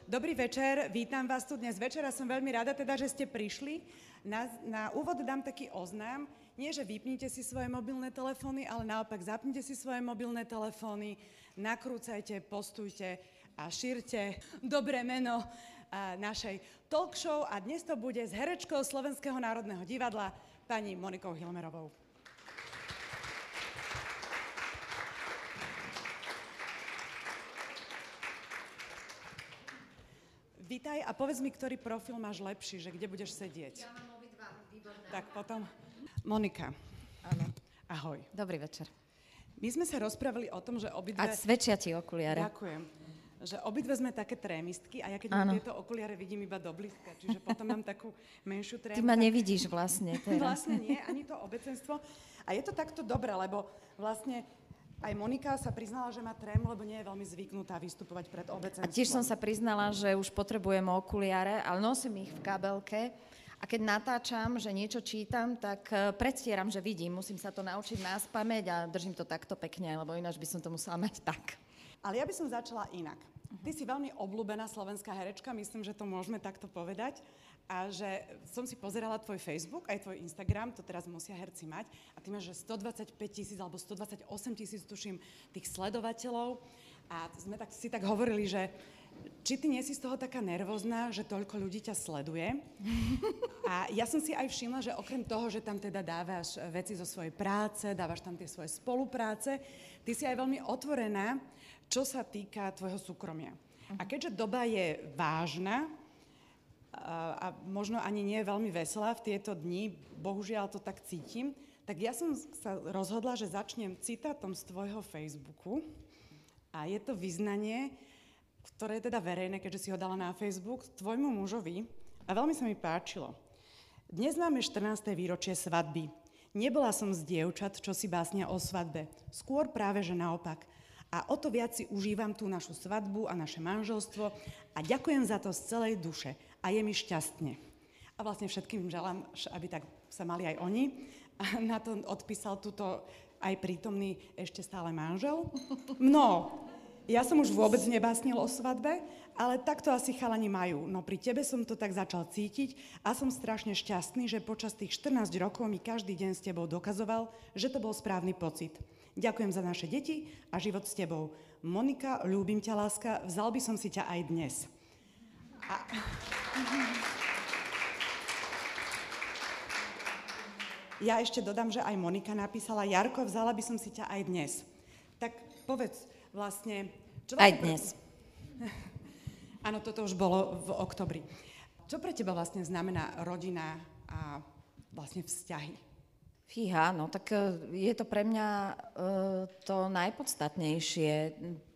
Dobrý večer, vítam vás tu dnes večer a som veľmi rada teda, že ste prišli. Na úvod dám taký oznám, nie že vypnite si svoje mobilné telefóny, ale naopak zapnite si svoje mobilné telefóny, nakrúcajte, postujte a šírte dobré meno našej talk show a dnes to bude s herečkou Slovenského národného divadla pani Monikou Hilmerovou. Vítaj a povedz mi, ktorý profil máš lepší, že kde budeš sedieť. Ja mám obidva, výborné. Tak potom. Monika. Áno. Ahoj. Dobrý večer. My sme sa rozprávali o tom, že obidve... A svedčia ti okuliare. Ďakujem. Že obidve sme také trémistky a ja keď mám tieto okuliare vidím iba do blízka, čiže potom mám takú menšiu trému. Ty ma nevidíš vlastne teraz. Vlastne nie, ani to obecenstvo. A je to takto dobré, lebo vlastne aj Monika sa priznala, že má trému, lebo nie je veľmi zvyknutá vystupovať pred obecenstvom. A tiež som sa priznala, že už potrebujem okuliare, ale nosím ich v kabelke. A keď natáčam, že niečo čítam, tak predstieram, že vidím. Musím sa to naučiť naspamäť a držím to takto pekne, lebo ináč by som to musela mať tak. Ale ja by som začala inak. Ty si veľmi obľúbená slovenská herečka, myslím, že to môžeme takto povedať. A že som si pozerala tvoj Facebook, aj tvoj Instagram, to teraz musia herci mať, a ty máš, že 125 000 alebo 128 000, tuším, tých sledovateľov. A sme si tak hovorili, že či ty nie si z toho taká nervózna, že toľko ľudí ťa sleduje. A ja som si aj všimla, že okrem toho, že tam teda dávaš veci zo svojej práce, dávaš tam tie svoje spolupráce, ty si aj veľmi otvorená, čo sa týka tvojho súkromia. A keďže doba je vážna, a možno ani nie je veľmi veselá v tieto dni, bohužiaľ to tak cítim, tak ja som sa rozhodla, že začnem citátom z tvojho Facebooku a je to vyznanie, ktoré je teda verejné, keďže si ho dala na Facebook, tvojmu mužovi a veľmi sa mi páčilo. Dnes máme 14. výročie svadby. Nebola som z dievčat, čo si básnia o svadbe. Skôr práve, že naopak. A o to viac si užívam tú našu svadbu a naše manželstvo a ďakujem za to z celej duše. A je mi šťastne. A vlastne všetkým želám, aby tak sa mali aj oni. A na to odpísal tuto aj prítomný ešte stále manžel. No, ja som už vôbec nebásnil o svadbe, ale takto asi chalani majú. No pri tebe som to tak začal cítiť a som strašne šťastný, že počas tých 14 rokov mi každý deň s tebou dokazoval, že to bol správny pocit. Ďakujem za naše deti a život s tebou. Monika, ľúbim ťa, láska, vzal by som si ťa aj dnes. Ja ešte dodám, že aj Monika napísala, Jarko, vzala by som si ťa aj dnes. Tak povedz vlastne... Aj dnes. Áno, toto už bolo v oktobri. Čo pre teba vlastne znamená rodina a vlastne vzťahy? Fíha, no tak je to pre mňa to najpodstatnejšie.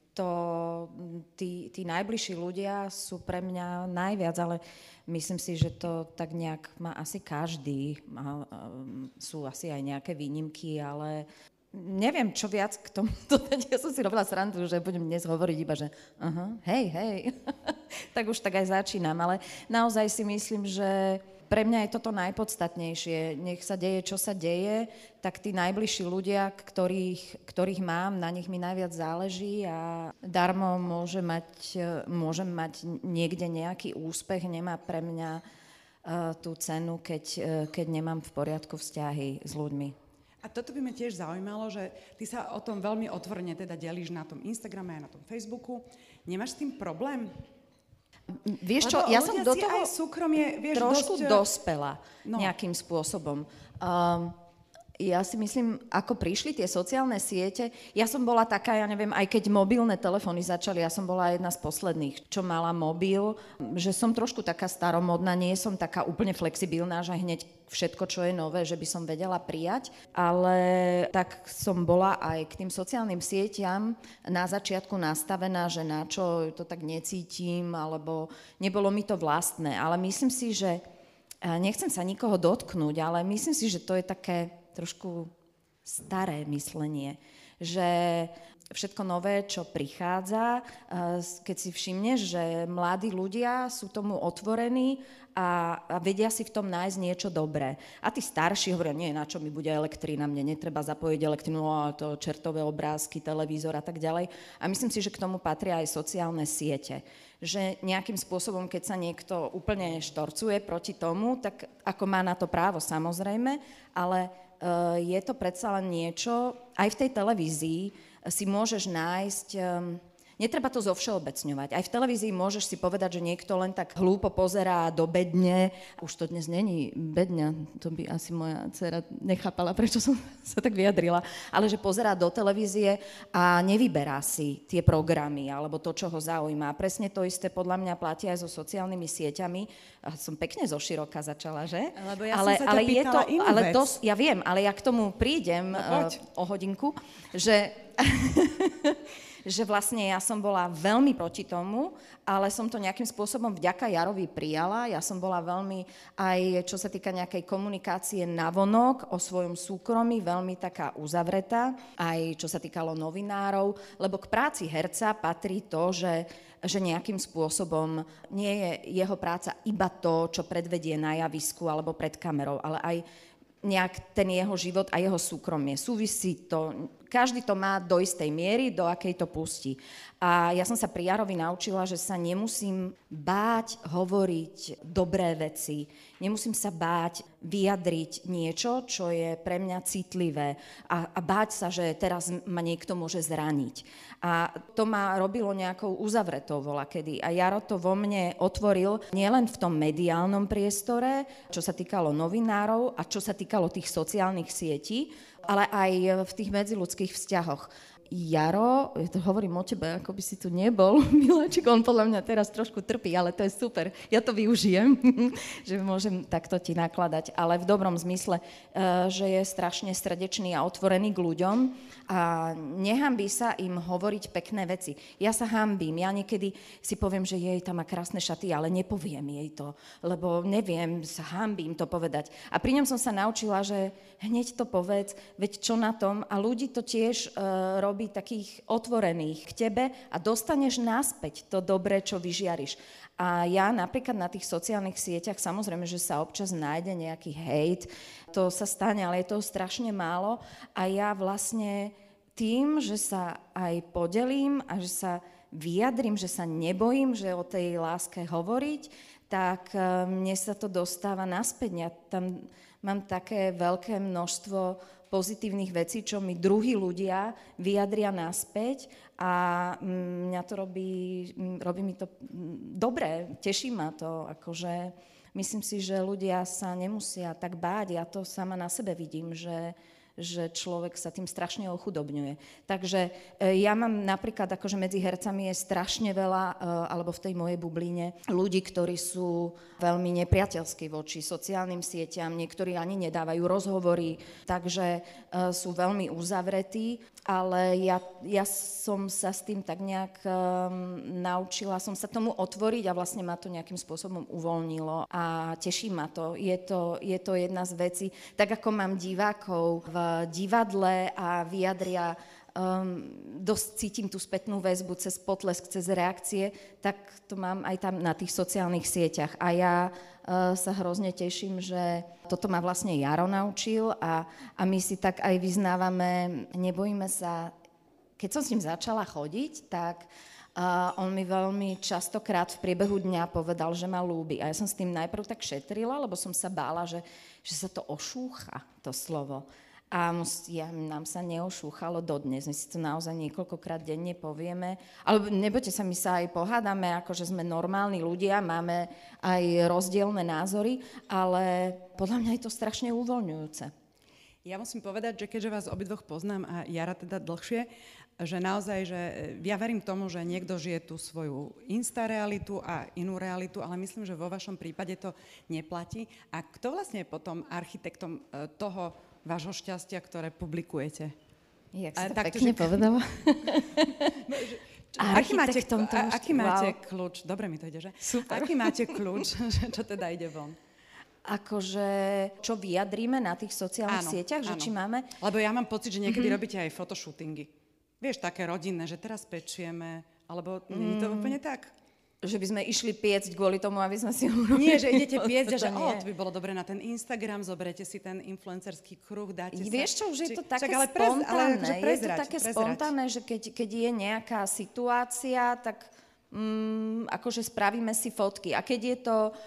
Tí najbližší ľudia sú pre mňa najviac, ale myslím si, že to tak nejak má asi každý. Sú asi aj nejaké výnimky, ale neviem, čo viac k tomu dodať. Ja som si robila srandu, že budem dnes hovoriť iba, že hej. Tak už tak aj začínam, ale naozaj si myslím, že pre mňa je toto najpodstatnejšie. Nech sa deje, čo sa deje, tak tí najbližší ľudia, ktorých mám, na nich mi najviac záleží a darmo môžem mať niekde nejaký úspech, nemá pre mňa tú cenu, keď nemám v poriadku vzťahy s ľuďmi. A toto by ma tiež zaujímalo, že ty sa o tom veľmi otvorene teda delíš na tom Instagrame a na tom Facebooku. Nemáš s tým problém? Vieš čo, ja som do toho súkromie, trošku dospela nejakým spôsobom. Ja si myslím, ako prišli tie sociálne siete, ja som bola taká, ja neviem, aj keď mobilné telefóny začali, ja som bola jedna z posledných, čo mala mobil, že som trošku taká staromodná, nie som taká úplne flexibilná, že hneď všetko, čo je nové, že by som vedela prijať, ale tak som bola aj k tým sociálnym sieťam na začiatku nastavená, že na čo to tak necítim, alebo nebolo mi to vlastné, ale myslím si, že nechcem sa nikoho dotknúť, ale myslím si, že to je také trošku staré myslenie, že všetko nové, čo prichádza, keď si všimneš, že mladí ľudia sú tomu otvorení a vedia si v tom nájsť niečo dobré. A tí starší hovoria, nie, na čo mi bude elektrina, mne netreba zapojiť elektrinu, to čertové obrázky, televízor a tak ďalej. A myslím si, že k tomu patria aj sociálne siete. Že nejakým spôsobom, keď sa niekto úplne štorcuje proti tomu, tak ako má na to právo, samozrejme, ale je to predsa len niečo, aj v tej televízii si môžeš nájsť, netreba to zovšeobecňovať. Aj v televízii môžeš si povedať, že niekto len tak hlúpo pozerá do bedne. Už to dnes není bedňa, to by asi moja dcera nechápala, prečo som sa tak vyjadrila. Ale že pozerá do televízie a nevyberá si tie programy alebo to, čo ho zaujíma. Presne to isté podľa mňa platí aj so sociálnymi sieťami. Som pekne zoširoka začala, že? Lebo ja som sa ťa pýtala inú vec. Ja viem, ale ja k tomu prídem o hodinku, že... že vlastne ja som bola veľmi proti tomu, ale som to nejakým spôsobom vďaka Jarovi prijala. Ja som bola veľmi, aj čo sa týka nejakej komunikácie navonok o svojom súkromí, veľmi taká uzavretá, aj čo sa týkalo novinárov, lebo k práci herca patrí to, že nejakým spôsobom nie je jeho práca iba to, čo predvedie na javisku alebo pred kamerou, ale aj nejak ten jeho život a jeho súkromie. Súvisí to, každý to má do istej miery, do akej to pustí. A ja som sa pri Jarovi naučila, že sa nemusím báť hovoriť dobré veci, nemusím sa báť vyjadriť niečo, čo je pre mňa citlivé a báť sa, že teraz ma niekto môže zraniť. A to ma robilo nejakou uzavretou volakedy. A Jaro to vo mne otvoril nielen v tom mediálnom priestore, čo sa týkalo novinárov a čo sa týkalo tých sociálnych sietí, ale aj v tých medziľudských vzťahoch. Jaro, ja to hovorím o tebe, ako by si tu nebol, miláčik, on podľa mňa teraz trošku trpí, ale to je super, ja to využijem, že môžem takto ti nakladať, ale v dobrom zmysle, že je strašne srdečný a otvorený k ľuďom a nehanbí sa im hovoriť pekné veci. Ja sa hanbím, ja niekedy si poviem, že jej tam má krásne šaty, ale nepoviem jej to, lebo neviem, sa hanbím to povedať. A pri ňom som sa naučila, že hneď to povedz, veď čo na tom, a ľudí to tiež robí takých otvorených k tebe a dostaneš naspäť to dobré, čo vyžiariš. A ja napríklad na tých sociálnych sieťach, samozrejme, že sa občas nájde nejaký hejt, to sa stane, ale je toho strašne málo a ja vlastne tým, že sa aj podelím a že sa vyjadrím, že sa nebojím, že o tej láske hovoriť, tak mne sa to dostáva naspäť. Ja tam mám také veľké množstvo pozitívnych vecí, čo mi druhí ľudia vyjadria naspäť a mňa to robí mi to dobre, teší ma to, akože myslím si, že ľudia sa nemusia tak báť, ja to sama na sebe vidím, že človek sa tým strašne ochudobňuje. Takže ja mám napríklad, akože medzi hercami je strašne veľa, alebo v tej mojej bubline, ľudí, ktorí sú veľmi nepriateľskí voči sociálnym sieťam, niektorí ani nedávajú rozhovory, takže sú veľmi uzavretí, ale ja som sa s tým tak nejak naučila, som sa tomu otvoriť a vlastne ma to nejakým spôsobom uvoľnilo a teší ma to. Je to jedna z vecí, tak ako mám divákov v divadle a vyjadria, dosť cítim tú spätnú väzbu cez potlesk, cez reakcie, tak to mám aj tam na tých sociálnych sieťach. A ja sa hrozne teším, že toto ma vlastne Jaro naučil a my si tak aj vyznávame, nebojíme sa. Keď som s ním začala chodiť, tak on mi veľmi častokrát v priebehu dňa povedal, že ma ľúbi. A ja som s tým najprv tak šetrila, lebo som sa bála, že sa to ošúcha, to slovo. A nám sa neošúchalo dodnes. My si to naozaj niekoľkokrát denne povieme. Ale nebojte sa, my sa aj pohádame, akože sme normálni ľudia, máme aj rozdielne názory, ale podľa mňa je to strašne uvoľňujúce. Ja musím povedať, že keďže vás obidvoch poznám a Jara teda dlhšie, že naozaj, že ja verím tomu, že niekto žije tú svoju instarealitu a inú realitu, ale myslím, že vo vašom prípade to neplatí. A kto vlastne je potom architektom toho vášho šťastia, ktoré publikujete? Jak si to pekne povedala. Aký máte kľúč? Dobre mi to ide, že? Super. Aký máte kľúč, čo teda ide von? Akože, čo vyjadríme na tých sociálnych sieťach, že či máme... Lebo ja mám pocit, že niekedy robíte aj fotoshootingy. vieš, také rodinné, že teraz pečieme, alebo nie je to úplne tak? Že by sme išli piecť kvôli tomu, aby sme si urobili. Nie, že idete piecť, že nie. to by bolo dobre na ten Instagram, zoberete si ten influencerský kruh, dáte sa... Vieš čo, už je to také spontánne. Je to také spontánne, že keď je nejaká situácia, tak akože spravíme si fotky. A keď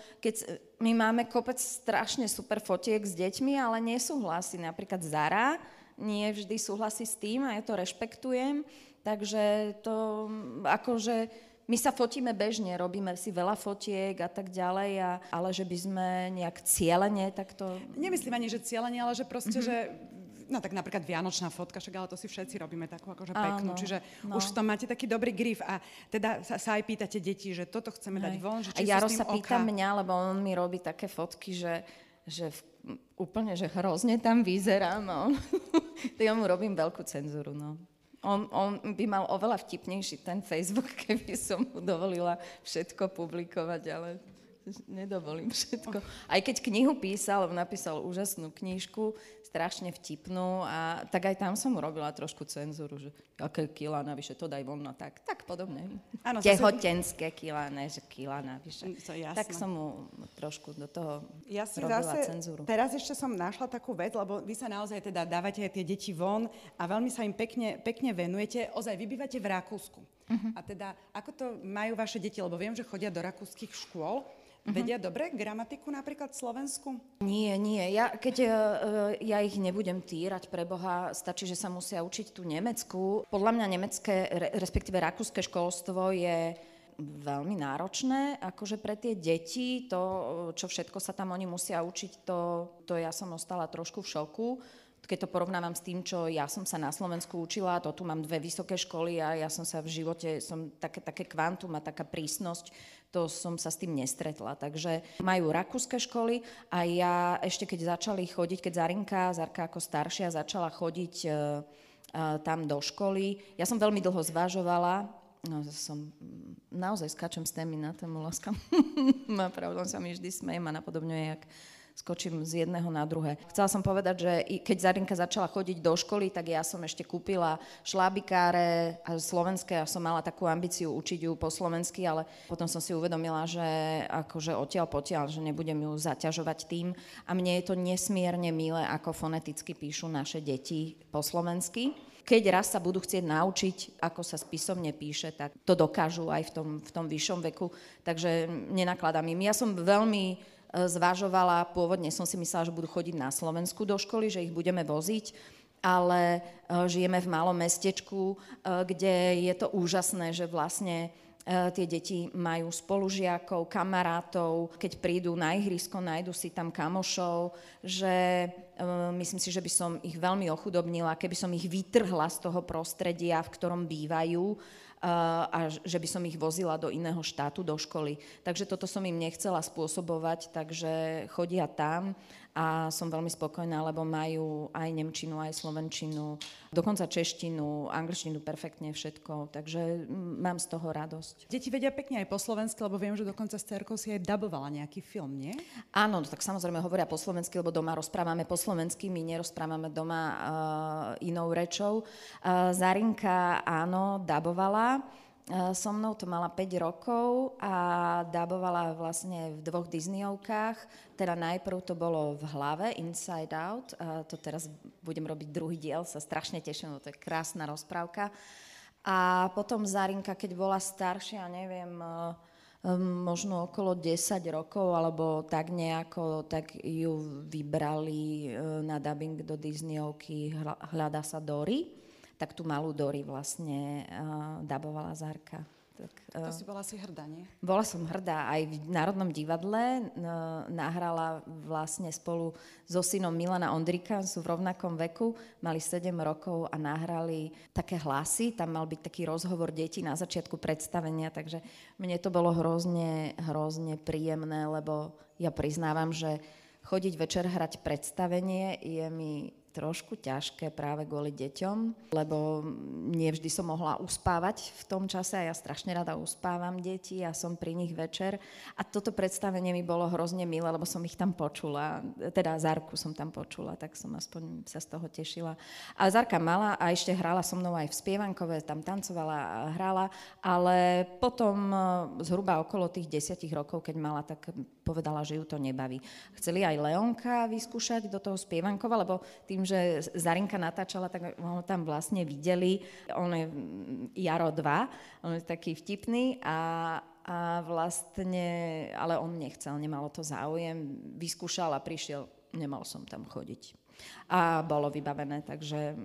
my máme kopec strašne super fotiek s deťmi, ale nesúhlasí. Napríklad Zara nie vždy súhlasí s tým a ja to rešpektujem. Takže to akože... My sa fotíme bežne, robíme si veľa fotiek a tak ďalej, ale že by sme nejak cieľene, tak to... Nemyslím ani, že cieľene, ale že proste, že... No tak napríklad vianočná fotka, však ale to si všetci robíme takú akože peknú, čiže už v tom máte taký dobrý grif a teda sa aj pýtate deti, že toto chceme dať von, že či a Jaro sú s tým sa pýta mňa, lebo on mi robí také fotky, že úplne, že hrozne tam vyzerám. No. Ja mu robím veľkú cenzúru, no. On by mal oveľa vtipnejší ten Facebook, keby som mu dovolila všetko publikovať, ale nedovolím všetko. Aj keď knihu písal, napísal úžasnú knižku, strašne vtipnú, a tak aj tam som mu robila trošku cenzúru, že aké kilá navyše, to daj von, no tak podobne. Áno, tehotenské kilá, ne, že kilá navyše. Tak som mu trošku do toho robila cenzúru. Teraz ešte som našla takú vec, lebo vy sa naozaj teda dávate aj tie deti von a veľmi sa im pekne venujete. Ozaj, vy bývate v Rakúsku. A teda, ako to majú vaše deti, lebo viem, že chodia do rakúskych škôl. Vedia dobre gramatiku napríklad v Slovensku? Nie. Keď ja ich nebudem týrať, pre Boha, stačí, že sa musia učiť tú nemeckú. Podľa mňa nemecké, respektíve rakúske školstvo je veľmi náročné. Akože pre tie deti, to, čo všetko sa tam oni musia učiť, to ja som ostala trošku v šoku. Keď to porovnávam s tým, čo ja som sa na Slovensku učila, to tu mám 2 vysoké školy a ja som sa v živote, také kvantum a taká prísnosť, to som sa s tým nestretla. Takže majú rakúske školy a ja ešte keď začali chodiť, keď Zarka ako staršia začala chodiť tam do školy, ja som veľmi dlho zvažovala, naozaj skáčem z témy na tému, láska. Pravdom sa mi vždy smejem a napodobňuje, jak skočím z jedného na druhé. Chcela som povedať, že keď Zarinka začala chodiť do školy, tak ja som ešte kúpila šlábikáre a slovenské a som mala takú ambíciu učiť ju po slovensky, ale potom som si uvedomila, že akože odtiaľ potiaľ, že nebudem ju zaťažovať tým. A mne je to nesmierne milé, ako foneticky píšu naše deti po slovensky. Keď raz sa budú chcieť naučiť, ako sa spisovne píše, tak to dokážu aj v tom vyššom veku. Takže nenakladám im. Ja som veľmi zvažovala, pôvodne som si myslela, že budú chodiť na Slovensku do školy, že ich budeme voziť, ale žijeme v malom mestečku, kde je to úžasné, že vlastne tie deti majú spolužiakov, kamarátov, keď prídu na ihrisko, nájdu si tam kamošov, že myslím si, že by som ich veľmi ochudobnila, keby som ich vytrhla z toho prostredia, v ktorom bývajú, a že by som ich vozila do iného štátu, do školy. Takže toto som im nechcela spôsobovať, takže chodia tam a som veľmi spokojná, lebo majú aj nemčinu, aj slovenčinu, dokonca češtinu, angličtinu, perfektne všetko, takže mám z toho radosť. Deti vedia pekne aj po slovensky, lebo viem, že dokonca s dcerkou si aj dabovala nejaký film, nie? Áno, tak samozrejme hovoria po slovensky, lebo doma rozprávame po slovensky, my nerozprávame doma inou rečou. Zarinka, áno, dabovala. So mnou to mala 5 rokov a dabovala vlastne v 2 Disneyovkách. Teda najprv to bolo v Hlave, Inside Out. To teraz budem robiť druhý diel, sa strašne teším, to je krásna rozprávka. A potom Zarinka, keď bola staršia, neviem, možno okolo 10 rokov, alebo tak nejako, tak ju vybrali na dubbing do Disneyovky Hľadá sa Dory. Tak tú malú Dory vlastne dabovala Zarka. To si bola asi hrdá, nie? Bola som hrdá. Aj v Národnom divadle nahrala vlastne spolu so synom Milana Ondrika, sú v rovnakom veku, mali 7 rokov a nahrali také hlasy. Tam mal byť taký rozhovor detí na začiatku predstavenia, takže mne to bolo hrozne príjemné, lebo ja priznávam, že chodiť večer hrať predstavenie je mi trošku ťažké práve kvôli deťom, lebo nie vždy som mohla uspávať v tom čase a ja strašne rada uspávam deti a som pri nich večer. A toto predstavenie mi bolo hrozne milé, lebo som ich tam počula, teda Zárku som tam počula, tak som aspoň sa z toho tešila. A Zárka mala a ešte hrala so mnou aj v spievankove, tam tancovala a hrala, ale potom zhruba okolo tých 10 rokov, keď mala, tak povedala, že ju to nebaví. Chceli aj Leonka vyskúšať do toho spievankova, lebo tým, že Zarinka natáčala, tak ho tam vlastne videli. On je Jaro 2, on je taký vtipný a vlastne, ale on nechcel, nemalo to záujem, vyskúšal a prišiel, nemal som tam chodiť. A bolo vybavené, takže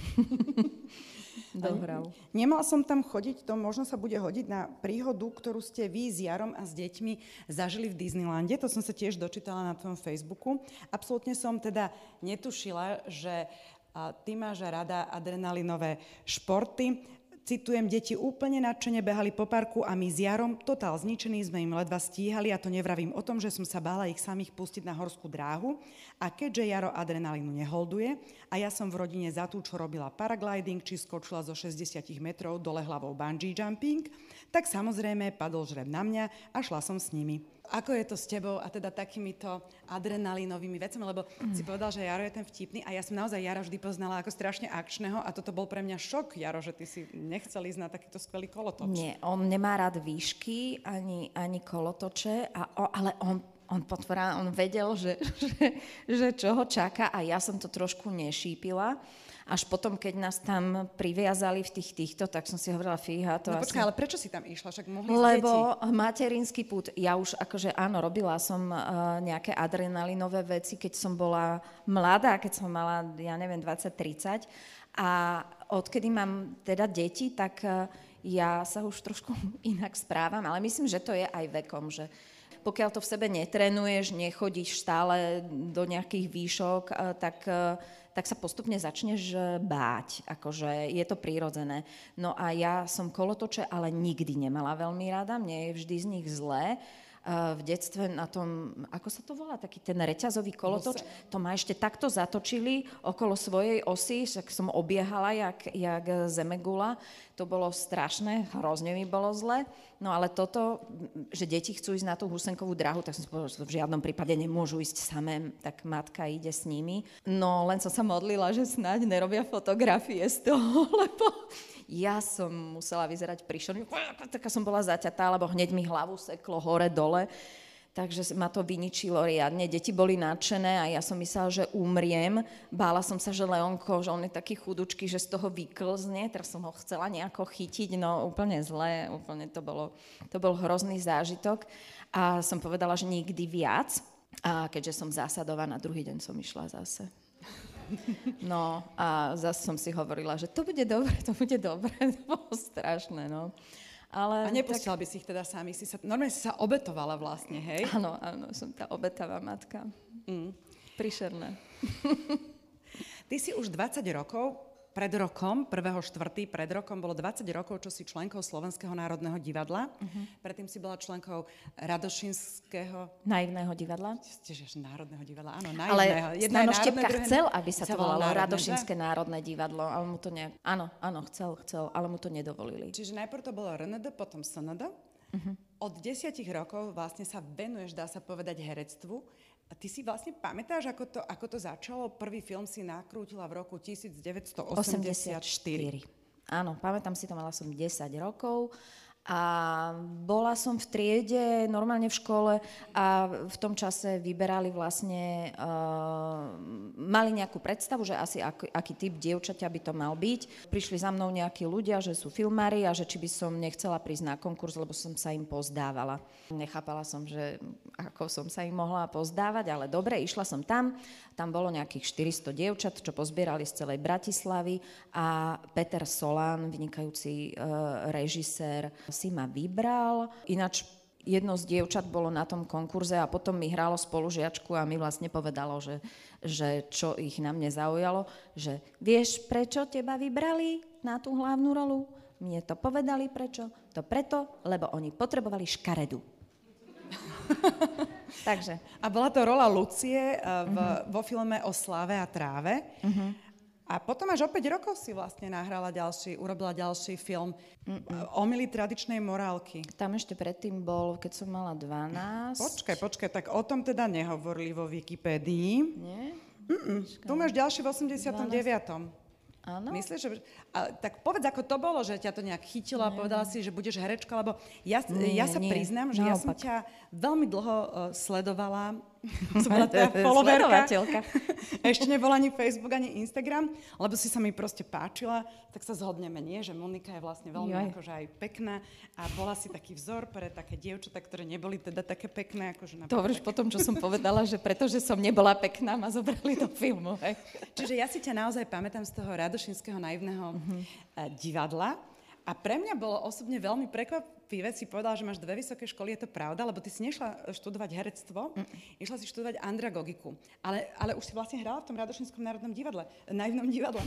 dohral. Nemal som tam chodiť, to možno sa bude hodiť na príhodu, ktorú ste vy s Jarom a s deťmi zažili v Disneylande. To som sa tiež dočítala na tvojom Facebooku. Absolútne som teda netušila, že ty máš rada adrenalinové športy. Citujem, deti úplne nadšene behali po parku a my s Jarom, totál zničení, sme im ledva stíhali a to nevravím o tom, že som sa bála ich samých pustiť na horskú dráhu. A keďže Jaro adrenalínu neholduje a ja som v rodine za tú, čo robila paragliding, či skočila zo 60 metrov dole hlavou bungee jumping, tak samozrejme padol žreb na mňa a šla som s nimi. Ako je to s tebou a teda takýmito adrenalínovými vecami, lebo si povedal, že Jaro je ten vtipný a ja som naozaj Jara vždy poznala ako strašne akčného a toto bol pre mňa šok, Jaro, že ty si nechcel ísť na takýto skvelý kolotoč. Nie, on nemá rád výšky ani kolotoče, ale on vedel, že čo ho čaká a ja som to trošku nešípila. Až potom, keď nás tam priviazali v týchto, tak som si hovorila, fíha, to asi... Počkaj, ale prečo si tam išla? Však mohli lebo materinský pút, ja už akože áno, robila som nejaké adrenalinové veci, keď som bola mladá, keď som mala, ja neviem, 20-30 a odkedy mám teda deti, tak ja sa už trošku inak správam, ale myslím, že to je aj vekom, že pokiaľ to v sebe netrenuješ, nechodíš stále do nejakých výšok, tak sa postupne začneš báť, akože je to prirodzené. No a ja som kolotoče, ale nikdy nemala veľmi rada, mne je vždy z nich zlé. V detstve na tom, ako sa to volá, taký ten reťazový kolotoč, to ma ešte takto zatočili okolo svojej osy, však som obiehala jak zemegula, to bolo strašné, hrozne mi bolo zle. No ale toto, že deti chcú ísť na tú husenkovú dráhu, tak som si povedala, že v žiadnom prípade nemôžu ísť samé, tak matka ide s nimi. No len som sa modlila, že snáď nerobia fotografie z toho, lebo ja som musela vyzerať príšerne, taká som bola zaťatá, lebo hneď mi hlavu seklo hore-dole, takže ma to vyničilo riadne. Deti boli nadšené a ja som myslela, že umriem. Bála som sa, že Leonko, že on je taký chudučký, že z toho vyklzne, teraz som ho chcela nejako chytiť, no úplne zlé, úplne to bol hrozný zážitok. A som povedala, že nikdy viac, a keďže som zásadová, na druhý deň som išla zase. No a zase som si hovorila, že to bude dobre, to bolo strašné, no. Ale a nepustila by si ich teda sami, normálne si sa obetovala vlastne, hej? Áno, som tá obetavá matka. Príšerné. Ty si už 20 rokov, pred rokom, 1.4. pred rokom bolo 20 rokov, čo si členkou Slovenského národného divadla. Predtým si bola členkou Radošinského... Naivného divadla. Tiež Národného divadla, áno, Naivného. Ale Stano Štepka chcel, aby sa to volalo Radošinské národné divadlo, ale mu to nejak... Áno, chcel, ale mu to nedovolili. Čiže najprv to bolo RND, potom SND. Od 10 rokov vlastne sa venuješ, dá sa povedať, herectvu. A ty si vlastne pamätáš, ako to začalo? Prvý film si nakrútila v roku 1984. Áno, pamätám si to, mala som 10 rokov a bola som v triede, normálne v škole a v tom čase vyberali vlastne, mali nejakú predstavu, že asi aký typ dievčaťa by to mal byť. Prišli za mnou nejakí ľudia, že sú filmári a že či by som nechcela prísť na konkurs, lebo som sa im pozdávala. Nechápala som, že ako som sa im mohla pozdávať, ale dobre, išla som tam. Tam bolo nejakých 400 dievčat, čo pozbierali z celej Bratislavy a Peter Solán, vynikajúci režisér, si ma vybral. Ináč jedno z dievčat bolo na tom konkurze a potom mi hralo spolužiačku a mi vlastne povedalo, že čo ich na mne zaujalo, že vieš, prečo teba vybrali na tú hlavnú rolu? Mne to povedali prečo? To preto, lebo oni potrebovali škaredu. Takže. A bola to rola Lucie vo filme O sláve a tráve. A potom až o 5 rokov si vlastne urobila ďalší film Omily tradičnej morálky. Tam ešte predtým bol, keď som mala 12. Počkaj, tak o tom teda nehovorili vo Wikipédii. Nie? Tu máš ďalší v 89. Áno. Myslíš, že... tak povedz, ako to bolo, že ťa to nejak chytilo a povedala si, že budeš herečka, lebo ja sa priznám, že ja som ťa veľmi dlho sledovala. Som bola tá followerka. Ešte nebol ani Facebook, ani Instagram, lebo si sa mi proste páčila, tak sa zhodneme, nie? Že Monika je vlastne veľmi akože aj pekná a bola si taký vzor pre také dievčatá, ktoré neboli teda také pekné. Akože to hovoríš po tom, čo som povedala, že pretože som nebola pekná, ma zobrali do filmu. Hej. Čiže ja si ťa naozaj pamätám z toho radošinského naivného divadla. A pre mňa bolo osobne veľmi prekvapivé, si povedala, že máš 2 vysoké školy, je to pravda, lebo ty si nešla študovať herectvo, išla si študovať andragogiku. Ale už si vlastne hrala v tom Radošinskom naivnom divadle.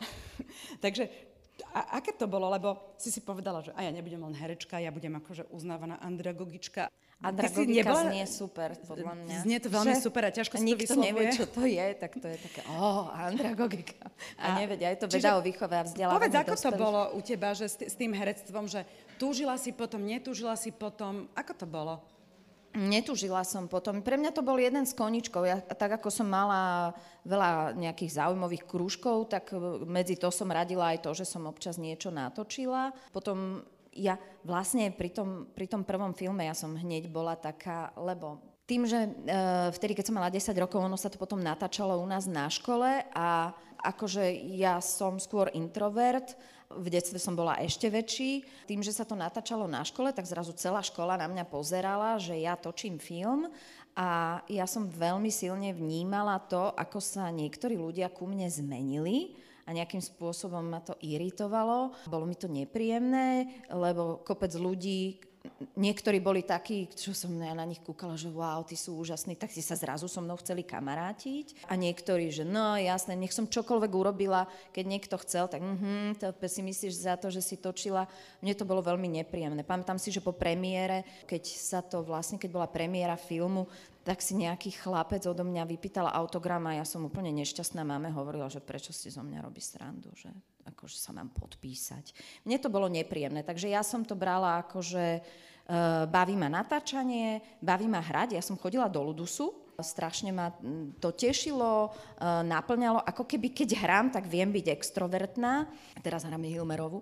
Takže aké to bolo? Lebo si povedala, že ja nebudem len herečka, ja budem akože uznávaná andragogička. Andragogika znie super, podľa mňa. Znie to veľmi super a ťažko sa to vyslovuje. Nikto nevie, čo to je, tak to je také, andragogika. A nevedia, je to veda o výchove a vzdelávaní. Povedz, ako to bolo u teba, že s tým herectvom, že túžila si potom, netúžila si potom, ako to bolo? Netúžila som potom. Pre mňa to bol jeden z koníčkov. Ja, tak ako som mala veľa nejakých zaujímavých krúžkov, tak medzi to som radila aj to, že som občas niečo natočila. Potom ja vlastne pri tom prvom filme ja som hneď bola taká, lebo tým, že vtedy, keď som mala 10 rokov, ono sa to potom natáčalo u nás na škole a akože ja som skôr introvert, v detstve som bola ešte väčší. Tým, že sa to natáčalo na škole, tak zrazu celá škola na mňa pozerala, že ja točím film a ja som veľmi silne vnímala to, ako sa niektorí ľudia ku mne zmenili a nejakým spôsobom ma to iritovalo. Bolo mi to nepríjemné, lebo kopec ľudí, niektorí boli takí, čo som ja na nich kúkala, že wow, tí sú úžasní, tak si sa zrazu so mnou chceli kamarátiť. A niektorí, že no jasné, nech som čokoľvek urobila, keď niekto chcel, tak to si myslíš za to, že si točila. Mne to bolo veľmi nepríjemné. Pamätám si, že po premiére, keď bola premiéra filmu, tak si nejaký chlapec odo mňa vypýtal autogram a ja som úplne nešťastná máme hovorila, že prečo si zo mňa robí srandu, že akože sa mám podpísať. Mne to bolo nepríjemné, takže ja som to brala akože baví ma natáčanie, baví ma hrať. Ja som chodila do Ludusu, strašne ma to tešilo, naplňalo, ako keby keď hrám, tak viem byť extrovertná. Teraz hrám Hilmerovu.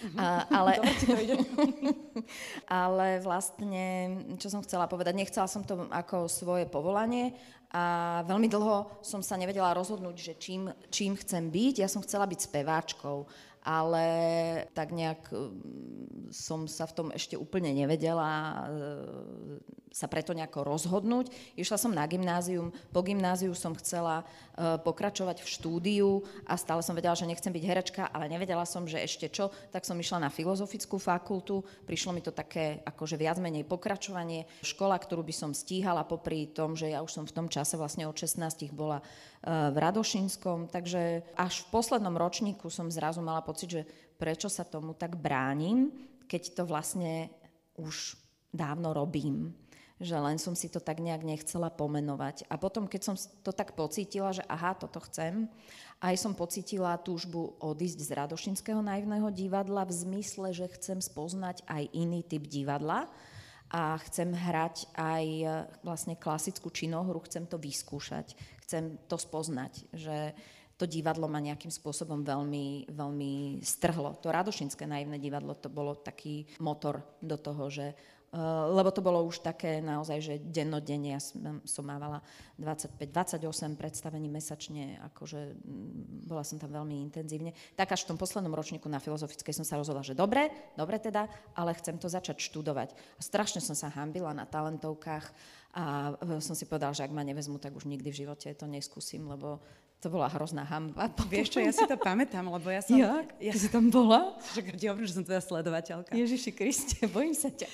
Ale vlastne, čo som chcela povedať, nechcela som to ako svoje povolanie a veľmi dlho som sa nevedela rozhodnúť, že čím chcem byť. Ja som chcela byť speváčkou, ale tak nejak som sa v tom ešte úplne nevedela sa preto nejako rozhodnúť. Išla som na gymnázium, po gymnáziu som chcela pokračovať v štúdiu a stále som vedela, že nechcem byť herečka, ale nevedela som, že ešte čo, tak som išla na filozofickú fakultu. Prišlo mi to také akože viac menej pokračovanie. Škola, ktorú by som stíhala popri tom, že ja už som v tom čase vlastne od 16 bola v Radošinskom, takže až v poslednom ročníku som zrazu mala pocit, že prečo sa tomu tak bránim, keď to vlastne už dávno robím. Že len som si to tak nejak nechcela pomenovať. A potom, keď som to tak pocítila, že aha, toto chcem, aj som pocítila túžbu odísť z Radošinského naivného divadla v zmysle, že chcem spoznať aj iný typ divadla a chcem hrať aj vlastne klasickú činohru, chcem to vyskúšať, chcem to spoznať, že to divadlo ma nejakým spôsobom veľmi, veľmi strhlo. To Radošinské naivné divadlo, to bolo taký motor do toho, že lebo to bolo už také naozaj, že dennodenne, ja som mávala 25-28 predstavení mesačne, akože bola som tam veľmi intenzívne. Tak až v tom poslednom ročníku na filozofickej som sa rozhodla, že dobre teda, ale chcem to začať študovať. A strašne som sa hanbila na talentovkách a som si povedala, že ak ma nevezmu, tak už nikdy v živote to neskúsim, lebo to bola hrozná hanba. Vieš čo, ja si to pamätám, lebo ja som... Jak? Ja si tam bola? Však ti hovorím, že som teda sledovateľka. Ježiši Kriste, bojím sa ťa.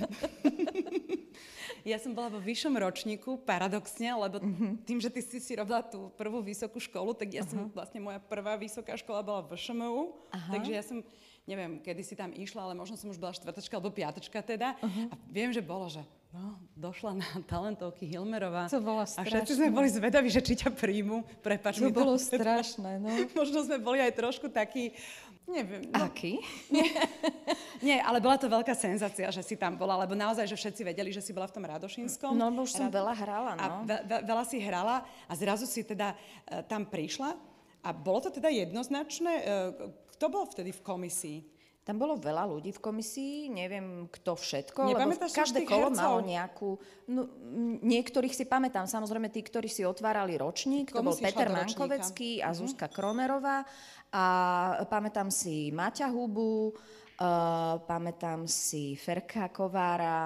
Ja som bola vo vyššom ročníku, paradoxne, lebo tým, že ty si robila tú prvú vysokú školu, tak ja som vlastne moja prvá vysoká škola bola v VŠMU, takže ja som, neviem, kedy si tam išla, ale možno som už bola štvrtačka alebo piatačka teda. A viem, že bolo, že No, došla na talentovky Hilmerová. To bolo A všetci sme boli zvedaví, že či ťa príjmu. Prepáč mi to. bolo strašné, no. Možno sme boli aj trošku takí, neviem. No, Aký? nie, ale bola to veľká senzácia, že si tam bola, lebo naozaj, že všetci vedeli, že si bola v tom Radošínskom. No, bo už som veľa hrala, no. A veľa si hrala a zrazu si teda tam prišla. A bolo to teda jednoznačné? Kto bol vtedy v komisii? Tam bolo veľa ľudí v komisii, neviem kto všetko, lebo Nepamätáš si každé tých kolo hercov? malo nejakú... No, niektorých si pamätám, samozrejme tí, ktorí si otvárali ročník, to Komu bol si išla Peter do Mankovecký ročníka? a Zuzka Kronerová. A pamätám si Maťa Hubu, pamätám si Ferka Kovára,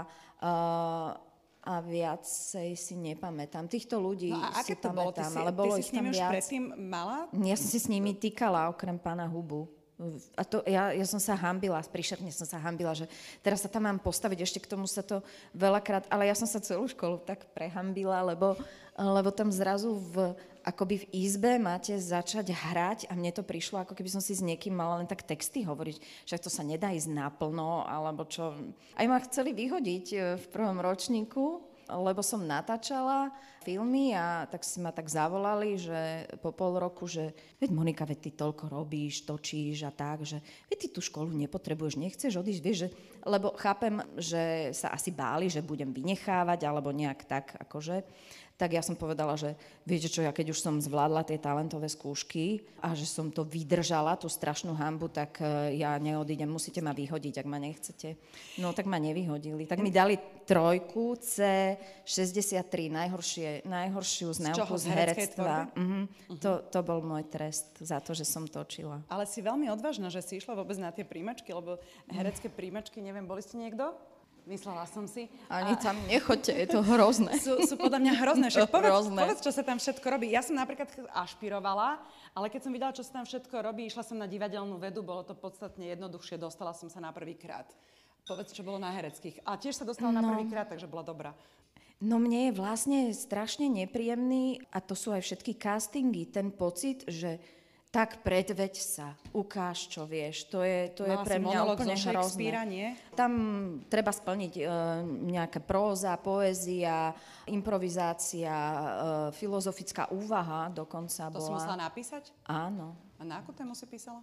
a viacej si nepamätám. Týchto ľudí No a si aké to bolo? pamätám, ale bolo ty ich si s tam nimi už viac. predtým mala? Ja som si s nimi týkala, okrem pána Hubu. A to, ja som sa hanbila, príšerne som sa hanbila, že teraz sa tam mám postaviť, ešte k tomu sa to veľakrát, ale ja som sa celú školu tak prehambila, lebo tam zrazu akoby v izbe máte začať hrať a mne to prišlo, ako keby som si s niekým mala len tak texty hovoriť, že to sa nedá ísť naplno, alebo čo. Aj ma chceli vyhodiť v prvom ročníku, lebo som natáčala filmy a tak si ma tak zavolali, že po pol roku, že veď Monika, veď ty toľko robíš, točíš a tak, že veď ty tú školu nepotrebuješ, nechceš odísť, vieš, že, lebo chápem, že sa asi báli, že budem vynechávať alebo nejak tak, akože. Tak ja som povedala, že viete čo, ja keď už som zvládla tie talentové skúšky a že som to vydržala, tú strašnú hanbu, tak ja neodídem, musíte ma vyhodiť, ak ma nechcete. No tak ma nevyhodili. Tak mi dali 3 C63, najhoršiu známku z herectva. To bol môj trest za to, že som točila. Ale si veľmi odvážna, že si išla vôbec na tie príjmačky, lebo herecké príjmačky, neviem, boli ste niekto? Myslela som si. Ani tam nechoďte, je to hrozné. Sú podľa mňa hrozné. Však Hrozné. povedz, čo sa tam všetko robí. Ja som napríklad ašpirovala, ale keď som videla, čo sa tam všetko robí, išla som na divadelnú vedu, bolo to podstatne jednoduchšie, dostala som sa na prvýkrát. Povedz, čo bolo na hereckých. A tiež sa dostala na prvýkrát, takže bola dobrá. No mne je vlastne strašne nepríjemný, a to sú aj všetky castingy, ten pocit, že tak predveď sa, ukáž, čo vieš. To je pre mňa úplne hrozné. Nie? Tam treba splniť nejaká próza, poézia, improvizácia, filozofická úvaha dokonca bola. To si musela napísať? Áno. A na akú tému si písala?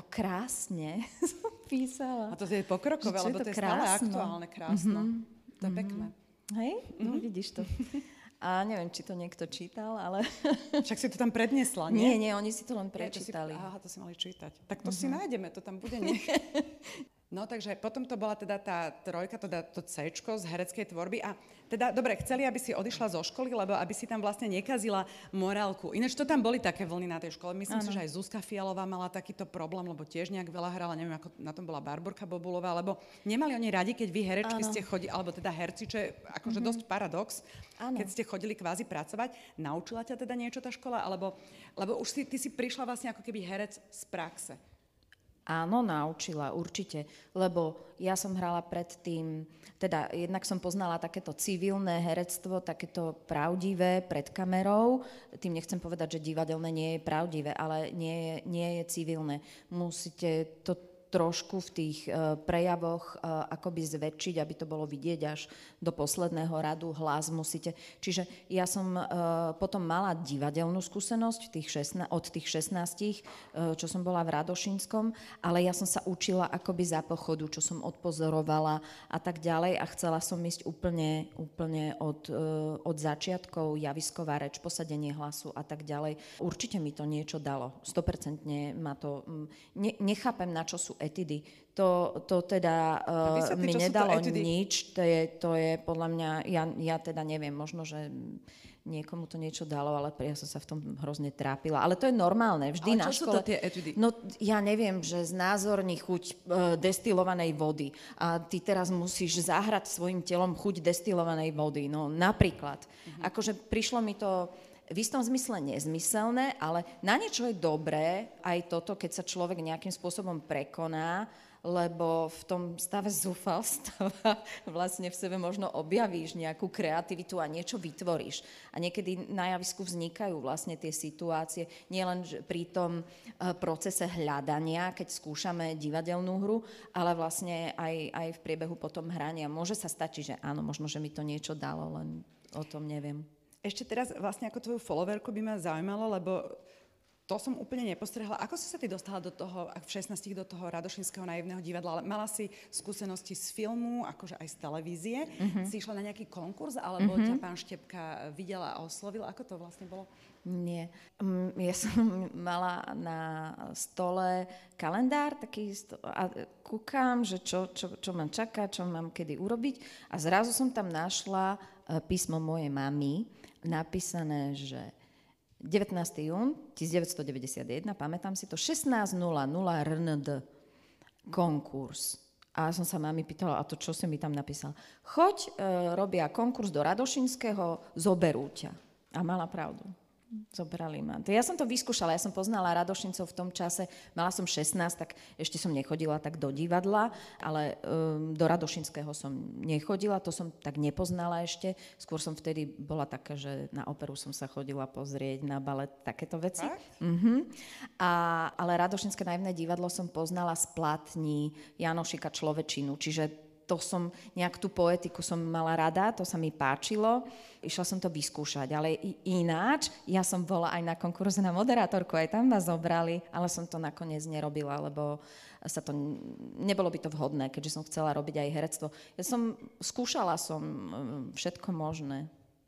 Krásne som písala. A to je pokrokové, lebo to je stále aktuálne, krásno. To je pekné. Hej? No vidíš to. A neviem, či to niekto čítal, ale... Však si to tam predniesla, nie? Nie, oni si to len prečítali. To si mali čítať. Tak to si nájdeme, to tam bude No takže potom to bola teda tá trojka, teda to C-čko z hereckej tvorby a teda, dobre, chceli, aby si odišla zo školy, lebo aby si tam vlastne nekazila morálku. Ináč to tam boli také vlny na tej škole. Myslím si, že aj Zuzka Fialová mala takýto problém, lebo tiež nejak veľa hrala, neviem, ako na tom bola Barborka Bobulová, lebo nemali oni radi, keď vy herečky ste chodili, alebo teda herci, čo je akože dosť paradox, keď ste chodili kvázi pracovať. Naučila ťa teda niečo tá škola, lebo už ty si prišla vlastne ako keby herec z praxe. Áno, naučila, určite, lebo ja som hrala predtým, teda jednak som poznala takéto civilné herectvo, takéto pravdivé pred kamerou, tým nechcem povedať, že divadelné nie je pravdivé, ale nie je civilné. Musíte to trošku v tých prejavoch akoby zväčšiť, aby to bolo vidieť až do posledného radu, hlas musíte. Čiže ja som potom mala divadelnú skúsenosť od tých 16, čo som bola v Radošínskom, ale ja som sa učila akoby za pochodu, čo som odpozorovala a tak ďalej a chcela som ísť úplne od začiatkov, javisková reč, posadenie hlasu a tak ďalej. Určite mi to niečo dalo. 100% ma to... Nechápem, na čo sú etidy. To teda mi nedalo nič. To je podľa mňa, ja teda neviem, možno, že niekomu to niečo dalo, ale ja som sa v tom hrozne trápila. Ale to je normálne. Vždy ale na čo škole... sú to tie etudy? No ja neviem, že znázorní chuť destilovanej vody a ty teraz musíš zahrať svojim telom chuť destilovanej vody. No napríklad. Akože prišlo mi to v istom zmysle nezmyselné, ale na niečo je dobré aj toto, keď sa človek nejakým spôsobom prekoná lebo v tom stave zúfalstva vlastne v sebe možno objavíš nejakú kreativitu a niečo vytvoríš. A niekedy na javisku vznikajú vlastne tie situácie, nielen pri tom procese hľadania, keď skúšame divadelnú hru, ale vlastne aj v priebehu potom hrania. Môže sa stať, že áno, možno, že mi to niečo dalo, len o tom neviem. Ešte teraz vlastne ako tvoju followerku by ma zaujímalo, lebo to som úplne nepostrehla. Ako si sa ty dostala do toho, v 16 do toho Radošinského naivného divadla? Mala si skúsenosti z filmu, akože aj z televízie? Si išla na nejaký konkurs, alebo ťa pán Štepka videla a oslovil? Ako to vlastne bolo? Nie. Ja som mala na stole kalendár taký a kúkam, že čo mám čakať, čo mám kedy urobiť. A zrazu som tam našla písmo mojej mamy, napísané, že 19. jún 1991, pamätám si to, 16:00 RND, konkurs. A som sa mami pýtala, a to čo si mi tam napísal? Choď, robia konkurs do Radošinského, zoberú ťa. A mala pravdu. Zobrali ma. Ja som to vyskúšala, ja som poznala Radošincov v tom čase, mala som 16, tak ešte som nechodila tak do divadla, ale do Radošinského som nechodila, to som tak nepoznala ešte. Skôr som vtedy bola taká, že na operu som sa chodila pozrieť, na balet, takéto veci. Ale Radošinské naivné divadlo som poznala z platní Janošika Človečinu, čiže to som, nejak tú poetiku som mala rada, to sa mi páčilo. Išla som to vyskúšať, ale ináč, ja som bola aj na konkurze na moderátorku, aj tam ma zobrali, ale som to nakoniec nerobila, lebo nebolo by to vhodné, keďže som chcela robiť aj herectvo. Skúšala som všetko možné.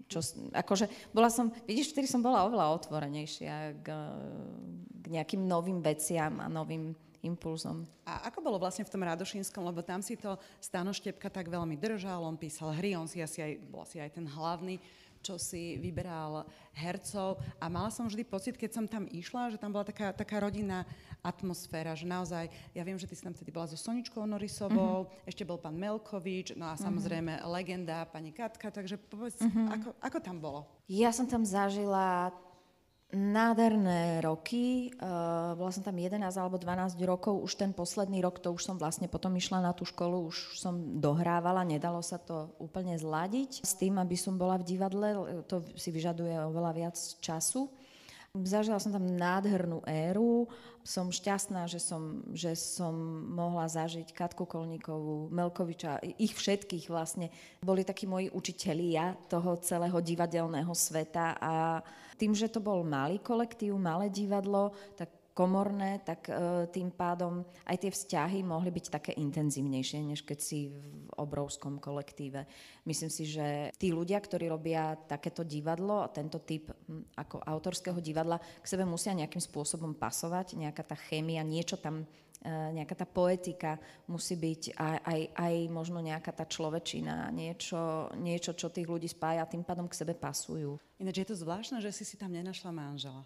Vidíš, vtedy som bola oveľa otvorenejšia k nejakým novým veciam a novým impulzom. A ako bolo vlastne v tom Radošínskom, lebo tam si to Stano Štepka tak veľmi držal, on písal hry, on bol asi aj ten hlavný, čo si vyberal hercov a mala som vždy pocit, keď som tam išla, že tam bola taká rodinná atmosféra, že naozaj, ja viem, že ty si tam vtedy bola so Soničkou Norisovou, ešte bol pán Melkovič, no a samozrejme legenda, pani Katka, takže povedz, ako tam bolo? Ja som tam zažila nádherné roky, bola som tam 11 alebo 12 rokov, už ten posledný rok, to už som vlastne potom išla na tú školu, už som dohrávala, nedalo sa to úplne zladiť. S tým, aby som bola v divadle, to si vyžaduje oveľa viac času. Zažila som tam nádhernú éru, som šťastná, že som mohla zažiť Katku Kolníkovú, Melkoviča, ich všetkých vlastne. Boli takí moji učitelia toho celého divadelného sveta a tým, že to bol malý kolektív, malé divadlo, tak komorné, tak tým pádom aj tie vzťahy mohli byť také intenzívnejšie, než keď si v obrovskom kolektíve. Myslím si, že tí ľudia, ktorí robia takéto divadlo, tento typ ako autorského divadla, k sebe musia nejakým spôsobom pasovať, nejaká tá chémia, niečo tam, nejaká tá poetika musí byť aj možno nejaká tá človečina, niečo, čo tých ľudí spája a tým pádom k sebe pasujú. Ináč je to zvláštne, že si tam nenašla manžela.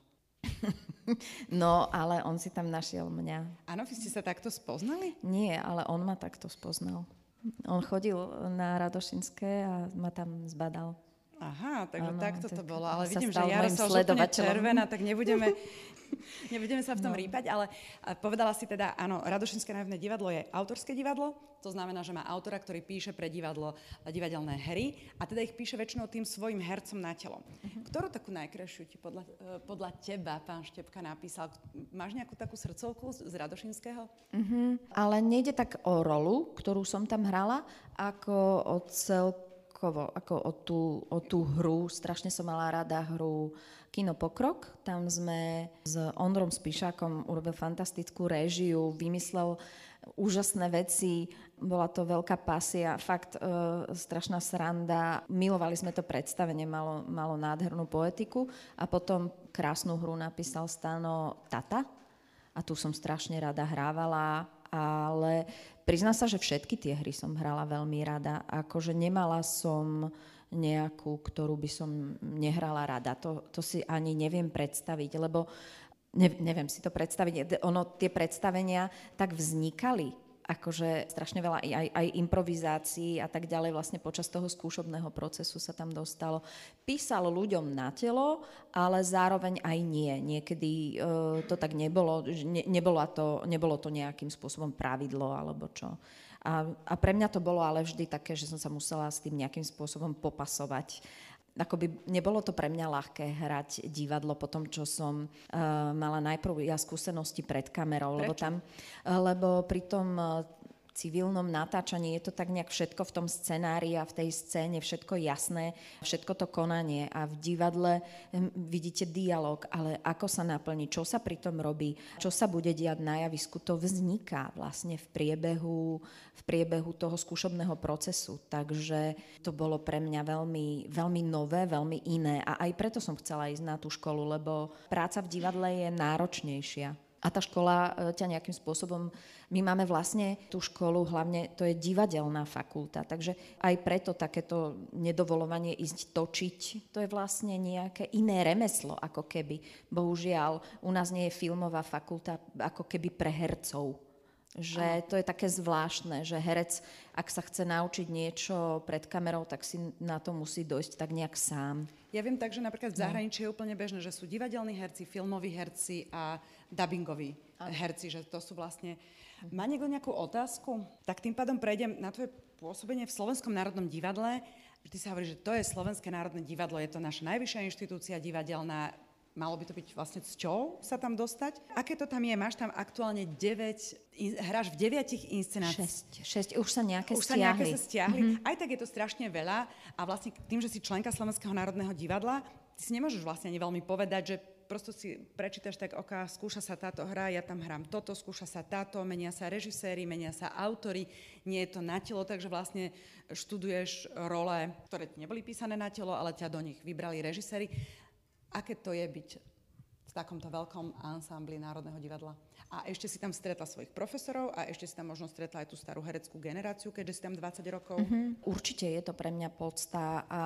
No, ale on si tam našiel mňa. Áno, vy ste sa takto spoznali? Nie, ale on ma takto spoznal. On chodil na Radošinské a ma tam zbadal. Aha, takže takto to bolo. Ale sa vidím, že stal Jaro mojím sa už úplne sledovateľom. červená, tak nebudeme sa v tom rýpať, ale povedala si teda, áno, Radošinské naivné divadlo je autorské divadlo, to znamená, že má autora, ktorý píše pre divadlo divadelné hry a teda ich píše väčšinou tým svojim hercom na telo. Ktorú takú najkrajšiu ti podľa teba pán Štepka napísal? Máš nejakú takú srdcovku z Radošinského? Ale nejde tak o rolu, ktorú som tam hrala, ako o tú hru. Strašne som mala rada hru Kino Pokrok. Tam sme s Ondrom Spišákom urobil fantastickú réžiu, vymyslel úžasné veci, bola to veľká pasia, fakt strašná sranda. Milovali sme to predstavenie, malo nádhernú poetiku a potom krásnu hru napísal Stano Tata a tu som strašne rada hrávala, ale priznám sa, že všetky tie hry som hrala veľmi rada, akože nemala som nejakú, ktorú by som nehrala rada. To si ani neviem predstaviť, lebo neviem si to predstaviť. Tie predstavenia tak vznikali akože strašne veľa aj improvizácií a tak ďalej vlastne počas toho skúšobného procesu sa tam dostalo. Písal ľuďom na telo, ale zároveň aj nie. Niekedy to tak nebolo, nebolo to nejakým spôsobom pravidlo alebo čo. A pre mňa to bolo ale vždy také, že som sa musela s tým nejakým spôsobom popasovať. Akoby nebolo to pre mňa ľahké hrať divadlo po tom, čo som mala najprv ja skúsenosti pred kamerou. Lebo pri tom civilnom natáčaní je to tak nejak všetko v tom scenári a v tej scéne, všetko jasné, všetko to konanie a v divadle vidíte dialog, ale ako sa naplní, čo sa pri tom robí, čo sa bude diať na javisku, to vzniká vlastne v priebehu toho skúšobného procesu. Takže to bolo pre mňa veľmi, veľmi nové, veľmi iné a aj preto som chcela ísť na tú školu, lebo práca v divadle je náročnejšia. A tá škola ťa nejakým spôsobom, my máme vlastne tú školu, hlavne to je divadelná fakulta, takže aj preto takéto nedovolovanie ísť točiť, to je vlastne nejaké iné remeslo, ako keby. Bohužiaľ, u nás nie je filmová fakulta ako keby pre hercov. Že to je také zvláštne, že herec, ak sa chce naučiť niečo pred kamerou, tak si na to musí dojsť tak nejak sám. Ja viem tak, že napríklad v zahraničí je úplne bežné, že sú divadelní herci, filmoví herci a dubbingoví herci, že to sú vlastne... Má niekto nejakú otázku? Tak tým pádom prejdem na tvoje pôsobenie v Slovenskom národnom divadle. Ty sa hovorí, že to je Slovenské národné divadlo, je to naša najvyššia inštitúcia divadelná. Malo by to byť vlastne cťou sa tam dostať. Aké to tam je? Máš tam aktuálne 9, hráš v 9 inscenáciách. 6, už sa nejaké stiahli. Aj tak je to strašne veľa a vlastne tým, že si členka Slovenského národného divadla, ty si nemôžeš vlastne ani veľmi povedať, že prosto si prečítaš tak, skúša sa táto hra, ja tam hrám toto, skúša sa táto, menia sa režiséri, menia sa autori, nie je to na telo, takže vlastne študuješ role, ktoré ti neboli písané na telo, ale ťa do nich vybrali režiséri. Aké to je byť v takomto veľkom ansambli Národného divadla? A ešte si tam stretla svojich profesorov a ešte si tam možno stretla aj tú starú hereckú generáciu, keďže si tam 20 rokov. Určite je to pre mňa podsta a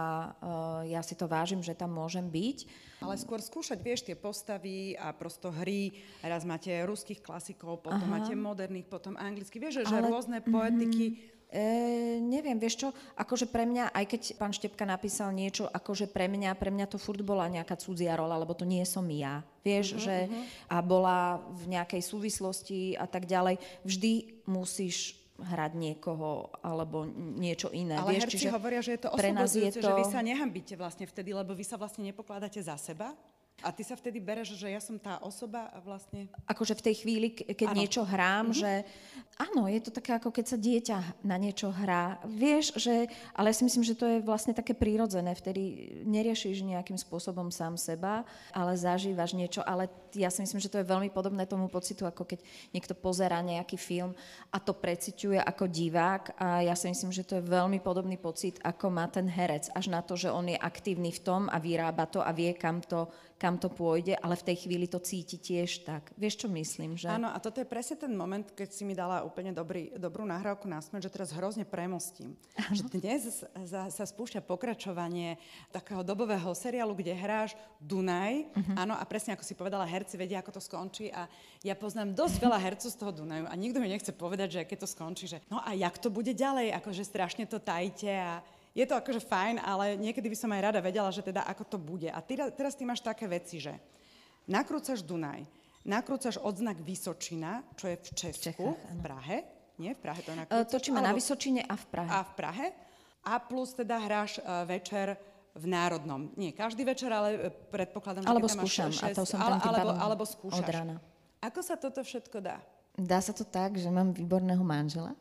ja si to vážim, že tam môžem byť. Ale skôr skúšať, vieš, tie postavy a prosto hry. Raz máte ruských klasikov, potom máte moderných, potom anglických. Vieš, že rôzne poetiky. Neviem, vieš čo, akože pre mňa, aj keď pán Štepka napísal niečo, akože pre mňa to furt bola nejaká cudzia rola, lebo to nie som ja. Vieš, že a bola v nejakej súvislosti a tak ďalej. Vždy musíš hrať niekoho alebo niečo iné. Ale vieš, herci hovoria, že je to oslobodzujúce, že vy sa nehambíte vlastne vtedy, lebo vy sa vlastne nepokladáte za seba. A ty sa vtedy bereš, že ja som tá osoba a vlastne... Akože v tej chvíli, keď niečo hrám, že áno, je to také, ako keď sa dieťa na niečo hrá. Vieš, že... Ale ja si myslím, že to je vlastne také prírodzené. Vtedy neriešiš nejakým spôsobom sám seba, ale zažívaš niečo. Ale ja si myslím, že to je veľmi podobné tomu pocitu, ako keď niekto pozerá nejaký film a to preciťuje ako divák. A ja si myslím, že to je veľmi podobný pocit, ako má ten herec. Až na to, že on je aktívny v tom a vyrába to a vie, kam to pôjde, ale v tej chvíli to cíti tiež tak. Vieš, čo myslím, že? Áno, a toto je presne ten moment, keď si mi dala úplne dobrú nahrávku na smet, že teraz hrozne premostím. Že dnes sa spúšťa pokračovanie takého dobového seriálu, kde hráš Dunaj. Áno, a presne ako si povedala, herci vedia, ako to skončí a ja poznám dosť veľa hercov z toho Dunaju a nikto mi nechce povedať, že keď to skončí, že no a jak to bude ďalej, akože strašne to tajte a je to akože fajn, ale niekedy by som aj rada vedela, že teda ako to bude. A teraz ty máš také veci, že nakrúcaš Dunaj, nakrúcaš odznak Vysočina, čo je v Česku, v Prahe. Nie, v Prahe to nakrúcaš. Točíme na Vysočine a v Prahe. A v Prahe. A plus teda hráš večer v Národnom. Nie každý večer, ale predpokladám, že alebo tam skúšam, máš 6, a to som tam alebo skúšaš. Od rána. Ako sa toto všetko dá? Dá sa to tak, že mám výborného manžela.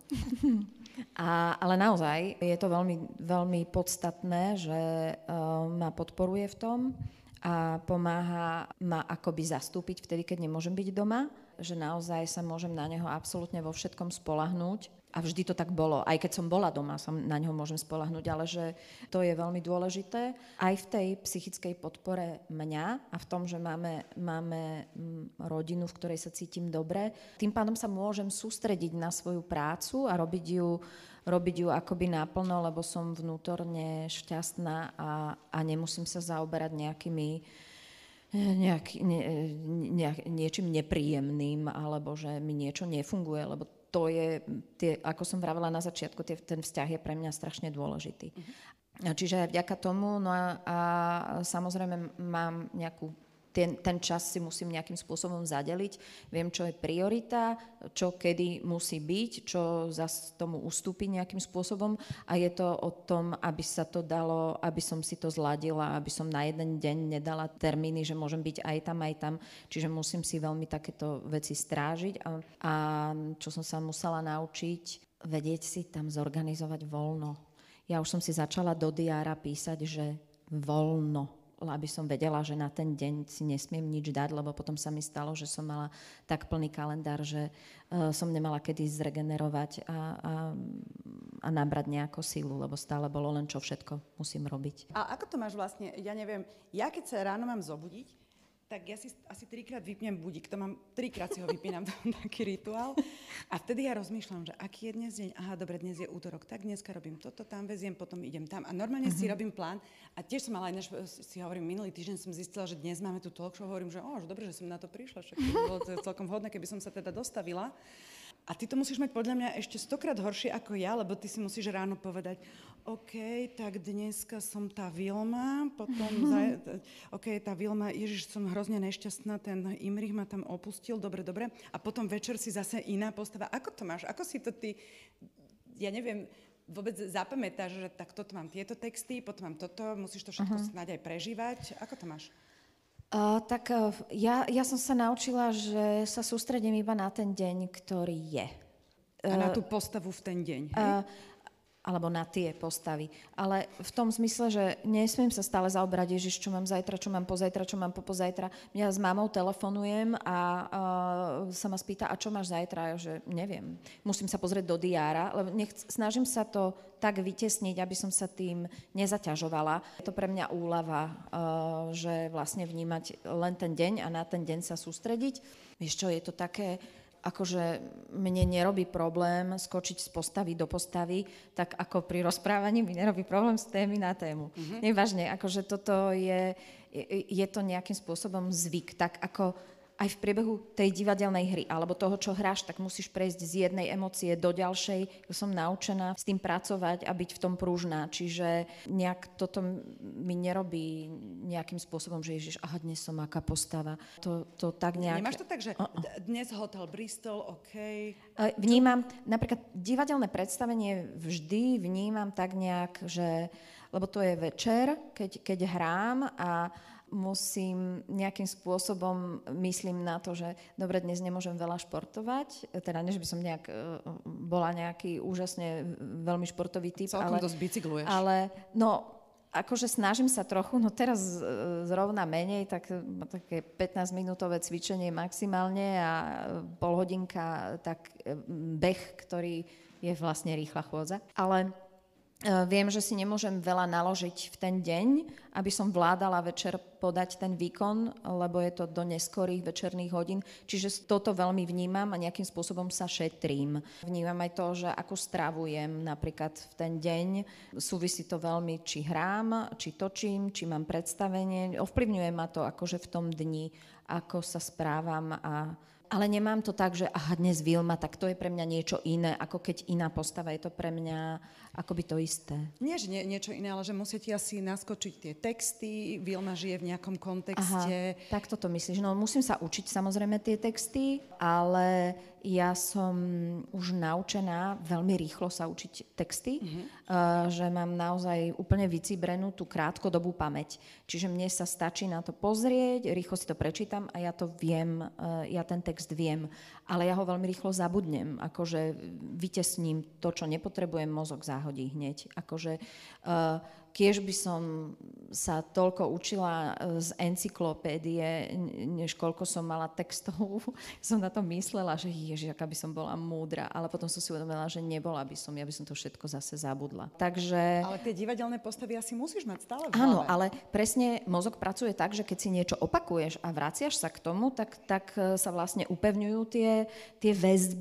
Ale naozaj je to veľmi, veľmi podstatné, že ma podporuje v tom a pomáha ma akoby zastúpiť vtedy, keď nemôžem byť doma, že naozaj sa môžem na neho absolútne vo všetkom spoľahnúť. A vždy to tak bolo. Aj keď som bola doma, sa na neho môžem spoľahnúť, ale že to je veľmi dôležité. Aj v tej psychickej podpore mňa a v tom, že máme rodinu, v ktorej sa cítim dobre. Tým pádom sa môžem sústrediť na svoju prácu a robiť ju akoby naplno, lebo som vnútorne šťastná a nemusím sa zaoberať niečím nepríjemným, alebo že mi niečo nefunguje, lebo to je, ako som vravela na začiatku, ten vzťah je pre mňa strašne dôležitý. Čiže aj vďaka tomu, no a samozrejme mám nejakú ten čas si musím nejakým spôsobom zadeliť. Viem, čo je priorita, čo kedy musí byť, čo zase tomu ustúpi nejakým spôsobom a je to o tom, aby sa to dalo, aby som si to zladila, aby som na jeden deň nedala termíny, že môžem byť aj tam. Čiže musím si veľmi takéto veci strážiť a čo som sa musela naučiť, vedieť si tam zorganizovať voľno. Ja už som si začala do diára písať, že voľno, aby som vedela, že na ten deň si nesmiem nič dať, lebo potom sa mi stalo, že som mala tak plný kalendár, že som nemala kedy zregenerovať a nabrať nejakú sílu, lebo stále bolo len čo všetko musím robiť. A ako to máš vlastne, ja neviem, ja keď sa ráno mám zobudiť, tak ja si asi 3-krát vypnem budík, to mám 3-krát si ho vypínam, to mám taký rituál. A vtedy ja rozmýšľam, že aký je dnes deň, aha, dobre, dnes je útorok, tak dneska robím toto, tam veziem, potom idem tam. A normálne si robím plán a tiež som mala si hovorím, minulý týždeň som zistila, že dnes máme tu talk show, hovorím, že že dobre, že som na to prišla, však to bolo celkom vhodné, keby som sa teda dostavila. A ty to musíš mať podľa mňa ešte 100-krát horšie ako ja, lebo ty si musíš ráno povedať, OK, tak dneska som tá Vilma, potom, OK, tá Vilma, Ježiš, som hrozne nešťastná, ten Imrich ma tam opustil, dobre, a potom večer si zase iná postava. Ako to máš? Ako si to ty, ja neviem, vôbec zapamätáš, že tak toto mám tieto texty, potom mám toto, musíš to všetko snáď aj prežívať. Ako to máš? Ja som sa naučila, že sa sústredím iba na ten deň, ktorý je. A na tú postavu v ten deň, hej? Alebo na tie postavy. Ale v tom zmysle, že nesmiem sa stále zaoberať, Ježiš, čo mám zajtra, čo mám pozajtra, čo mám popozajtra. Ja s mamou telefonujem a sa ma spýta, a čo máš zajtra? Ja, že neviem. Musím sa pozrieť do diára, lebo snažím sa to tak vytesniť, aby som sa tým nezaťažovala. Je to pre mňa úlava, že vlastne vnímať len ten deň a na ten deň sa sústrediť. Vieš čo, je to také, akože mne nerobí problém skočiť z postavy do postavy, tak ako pri rozprávaní mi nerobí problém z témy na tému. Nevážne, akože toto je to nejakým spôsobom zvyk, tak ako aj v priebehu tej divadelnej hry alebo toho, čo hráš, tak musíš prejsť z jednej emócie do ďalšej. Ja som naučená s tým pracovať a byť v tom pružná. Čiže nejak toto mi nerobí nejakým spôsobom, že Ježiš, aha, dnes som aká postava. To tak nejak... Nemáš to tak, že dnes Hotel Bristol, OK? Vnímam, napríklad divadelné predstavenie vždy vnímam tak nejak, že... Lebo to je večer, keď hrám a musím nejakým spôsobom, myslím na to, že dobre, dnes nemôžem veľa športovať, teda než by som bola nejaký úžasne veľmi športový typ. Celkom dosť bicykluješ. Ale no, akože snažím sa trochu, no teraz zrovna menej, také 15-minútové cvičenie maximálne a pol hodinka tak beh, ktorý je vlastne rýchla chôdza. Ale viem, že si nemôžem veľa naložiť v ten deň, aby som vládala večer podať ten výkon, lebo je to do neskorých večerných hodín. Čiže toto veľmi vnímam a nejakým spôsobom sa šetrím. Vnímam aj to, že ako stravujem napríklad v ten deň. Súvisí to veľmi, či hrám, či točím, či mám predstavenie. Ovplyvňuje ma to akože v tom dni, ako sa správam ale nemám to tak, že aha, dnes Vilma, tak to je pre mňa niečo iné, ako keď iná postava. Je to pre mňa akoby to isté. Nie, že niečo iné, ale že musia ti asi naskočiť tie texty, Vilma žije v nejakom kontexte. Aha, tak toto myslíš. No musím sa učiť samozrejme tie texty, ale ja som už naučená veľmi rýchlo sa učiť texty, že mám naozaj úplne vycibrenú tú krátkodobú pamäť. Čiže mne sa stačí na to pozrieť, rýchlo si to prečítam a ja to viem, ja ten text viem, ale ja ho veľmi rýchlo zabudnem, akože vytesním to, čo nepotrebujem, mozog záhodí hneď. Akože kiež by som sa toľko učila z encyklopédie, než koľko som mala textov, som na to myslela, že ježiš, aká by som bola múdra, ale potom som si uvedomila, že nebola by som, ja by som to všetko zase zabudla. Takže... Ale tie divadelné postavy asi musíš mať stále v hlave. Áno, ale presne mozog pracuje tak, že keď si niečo opakuješ a vraciaš sa k tomu, tak sa vlastne upevňujú tie väzby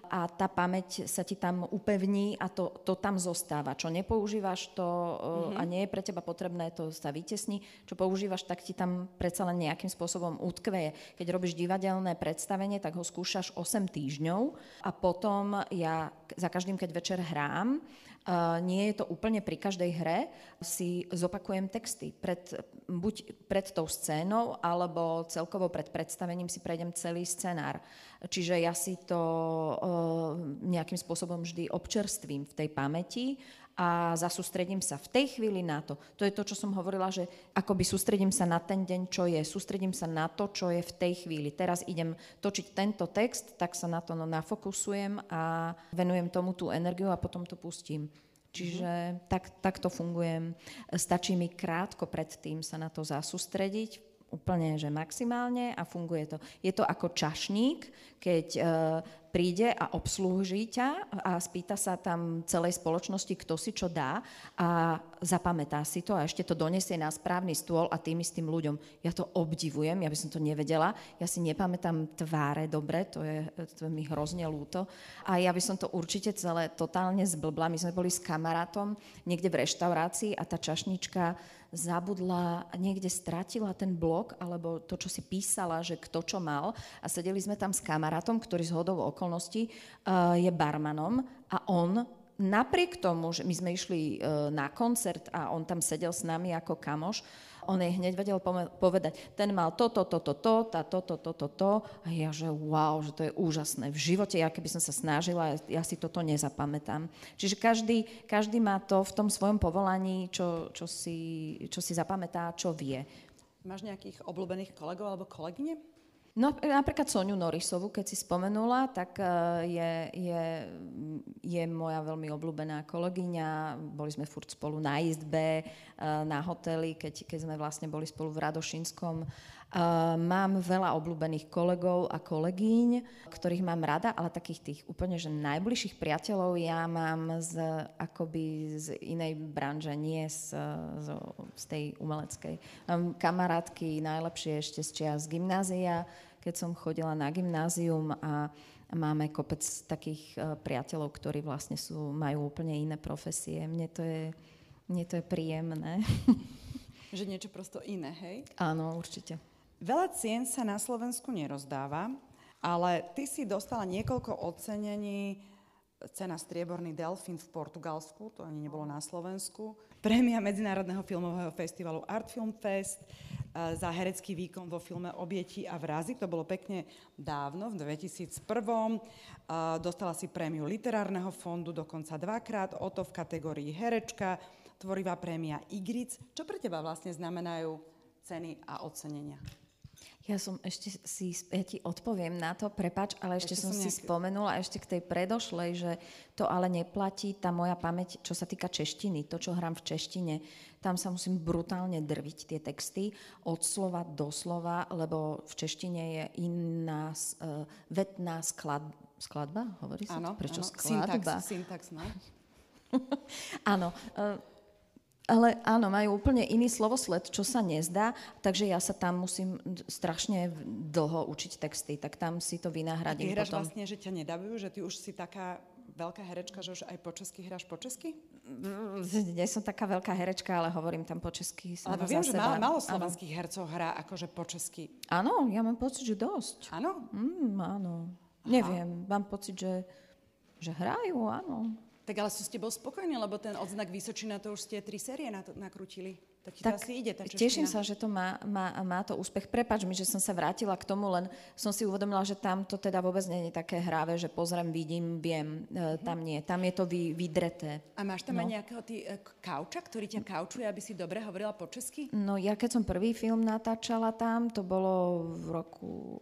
a tá pamäť sa ti tam upevní a to tam zostáva. Čo nepoužívaš, to a nie je pre teba potrebné, to sa vytesní. Čo používaš, tak ti tam predsa len nejakým spôsobom utkveje. Keď robíš divadelné predstavenie, tak ho skúšaš 8 týždňov a potom ja za každým, keď večer hrám, nie je to úplne pri každej hre, si zopakujem texty. Buď pred tou scénou, alebo celkovo pred predstavením si prejdem celý scenár. Čiže ja si to nejakým spôsobom vždy občerstvím v tej pamäti a zasústredím sa v tej chvíli na to. To je to, čo som hovorila, že akoby sústredím sa na ten deň, čo je. Sústredím sa na to, čo je v tej chvíli. Teraz idem točiť tento text, tak sa na to nafokusujem a venujem tomu tú energiu a potom to pustím. Čiže tak to fungujem. Stačí mi krátko predtým sa na to zasústrediť, úplne, že maximálne a funguje to. Je to ako čašník, keď príde a obslúži ťa a spýta sa tam celej spoločnosti, kto si čo dá a zapamätá si to a ešte to donesie na správny stôl a tým istým ľuďom. Ja to obdivujem, ja by som to nevedela, ja si nepamätám tváre dobre, to je mi hrozne ľúto a ja by som to určite celé totálne zblbla. My sme boli s kamarátom niekde v reštaurácii a tá čašnička zabudla, niekde stratila ten blok, alebo to, čo si písala, že kto čo mal. A sedeli sme tam s kamarátom, ktorý z hodou okolností je barmanom a on napriek tomu, že my sme išli na koncert a on tam sedel s nami ako kamoš, on jej hneď vedel povedať, ten mal to, a ja, že wow, že to je úžasné. V živote, ja keby som sa snažila, ja si toto nezapamätám. Čiže každý má to v tom svojom povolaní, čo si zapamätá, čo vie. Máš nejakých obľúbených kolegov alebo kolegyne? No napríklad Soniu Norisovú, keď si spomenula, tak je moja veľmi obľúbená kolegyňa. Boli sme furt spolu na izbe, na hoteli, keď sme vlastne boli spolu v Radošínskom. Mám veľa obľúbených kolegov a kolegyň, ktorých mám rada, ale takých tých úplne že najbližších priateľov ja mám akoby z inej branže, nie z tej umeleckej. Mám kamarátky najlepšie ešte z čias gymnázia, keď som chodila na gymnázium a máme kopec takých priateľov, ktorí vlastne majú úplne iné profesie. Mne to je príjemné. Že niečo prosto iné, hej? Áno, určite. Veľa cien sa na Slovensku nerozdáva, ale ty si dostala niekoľko ocenení. Cena Strieborný delfín v Portugalsku, to ani nebolo na Slovensku. Prémia Medzinárodného filmového festivalu Art Film Fest za herecký výkon vo filme Obeti a vrazy. To bolo pekne dávno, v 2001. Dostala si prémiu Literárneho fondu dokonca 2-krát, o to v kategórii herečka, tvorivá prémia Igric. Čo pre teba vlastne znamenajú ceny a ocenenia? Ja ti odpoviem na to, prepáč, ale ešte som si spomenula ešte k tej predošlej, že to ale neplatí, tá moja pamäť, čo sa týka češtiny, to, čo hrám v češtine, tam sa musím brutálne drviť tie texty od slova do slova, lebo v češtine je iná vetná skladba, hovorí sa? Áno, prečo skladba? Syntax, no. Áno, ale áno, majú úplne iný slovosled, čo sa nezdá, takže ja sa tam musím strašne dlho učiť texty, tak tam si to vynahradím. A ty hráš potom. Vlastne, že ťa nedabujú, že ty už si taká veľká herečka, že už aj po česky hráš po česky? Nie som taká veľká herečka, ale hovorím tam po česky. Ale viem, že málo slovenských hercov hrá akože po česky. Áno, ja mám pocit, že dosť. Áno? Áno. Neviem, mám pocit, že hrajú, áno. Tak ale sú s tebou spokojní, lebo ten Odznak Vysočina, to už ste 3 série nakrútili. Tak ti to asi ide, tá čeština. Teším sa, že to má to úspech. Prepáč mi, že som sa vrátila k tomu, len som si uvedomila, že tam to teda vôbec nie je také hráve, že pozriem, vidím, viem. Tam nie. Tam je to vydreté. A máš tam aj nejakého kauča, ktorý ťa kaučuje, aby si dobre hovorila po česky? No ja keď som prvý film natáčala tam, to bolo v roku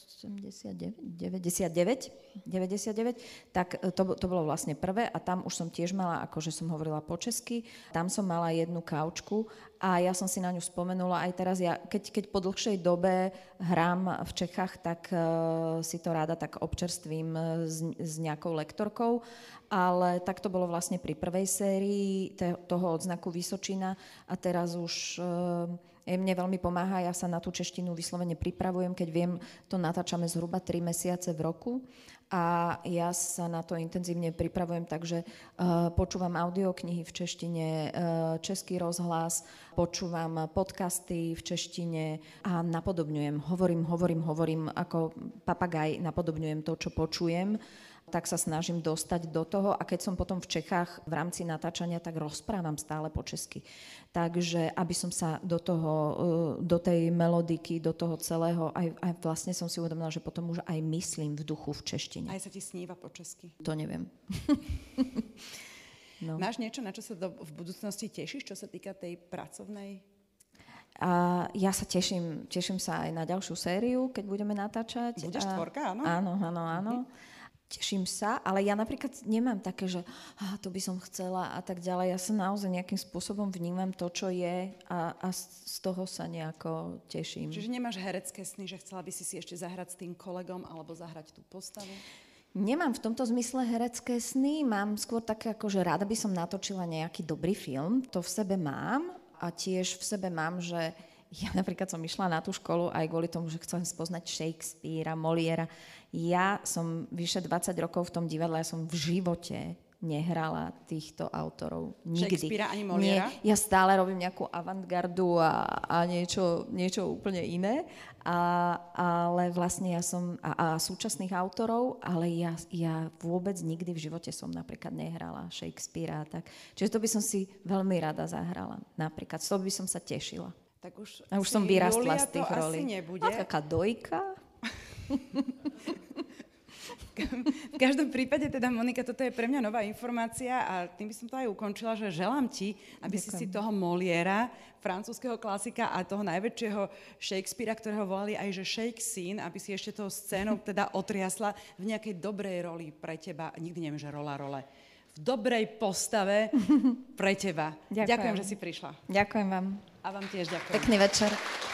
99, tak to bolo vlastne prvé a tam už som tiež mala, akože som hovorila po česky, tam som mala jednu kaučku a ja som si na ňu spomenula aj teraz, keď po dlhšej dobe hrám v Čechách, tak si to ráda tak občerstvím s nejakou lektorkou, ale tak to bolo vlastne pri prvej sérii toho Odznaku Vysočina a teraz už Mne veľmi pomáha, ja sa na tú češtinu vyslovene pripravujem, keď viem, to natáčame zhruba 3 mesiace v roku a ja sa na to intenzívne pripravujem, takže počúvam audioknihy v češtine, Český rozhlas, počúvam podcasty v češtine a napodobňujem, hovorím, ako papagaj napodobňujem to, čo počujem, tak sa snažím dostať do toho a keď som potom v Čechách v rámci natáčania, tak rozprávam stále po česky. Takže aby som sa do toho, do tej melodiky, do toho celého, aj vlastne som si uvedomila, že potom už aj myslím v duchu v češtine. Aj sa ti sníva po česky? To neviem. No. Máš niečo, na čo sa v budúcnosti tešíš, čo sa týka tej pracovnej? Ja sa teším sa aj na ďalšiu sériu, keď budeme natáčať. Budeš 4, áno? Áno. Teším sa, ale ja napríklad nemám také, že to by som chcela a tak ďalej. Ja sa naozaj nejakým spôsobom vnímam to, čo je a z toho sa nejako teším. Čiže nemáš herecké sny, že chcela by si ešte zahrať s tým kolegom alebo zahrať tú postavu? Nemám v tomto zmysle herecké sny, mám skôr také, ako že rada by som natočila nejaký dobrý film, to v sebe mám a tiež v sebe mám, že ja napríklad som išla na tú školu aj kvôli tomu, že chcem spoznať Shakespearea, Moliera. Ja som vyše 20 rokov v tom divadle, ja som v živote nehrala týchto autorov. Nikdy. Shakespearea ani Moliera? Nie, ja stále robím nejakú avantgardu a niečo úplne iné. Ale vlastne ja som a súčasných autorov, ale ja vôbec nikdy v živote som napríklad nehrala Shakespearea. Tak. Čiže to by som si veľmi rada zahrala. Napríklad, z toho by som sa tešila. Tak už som vyrastla Julia z tých rolí. Asi nebude. A taká dojka. V každom prípade teda, Monika, toto je pre mňa nová informácia a tým by som to aj ukončila, že želám ti, aby si toho Moliera, francúzskeho klasika a toho najväčšieho Shakespearea, ktorého volali aj že Shake Scene, aby si ešte tou scénou teda otriasla v nejakej dobrej roli pre teba. Nikdy neviem, že role. V dobrej postave pre teba. Ďakujem, že si prišla. Ďakujem vám. A vám tiež ďakujem. Pekný večer.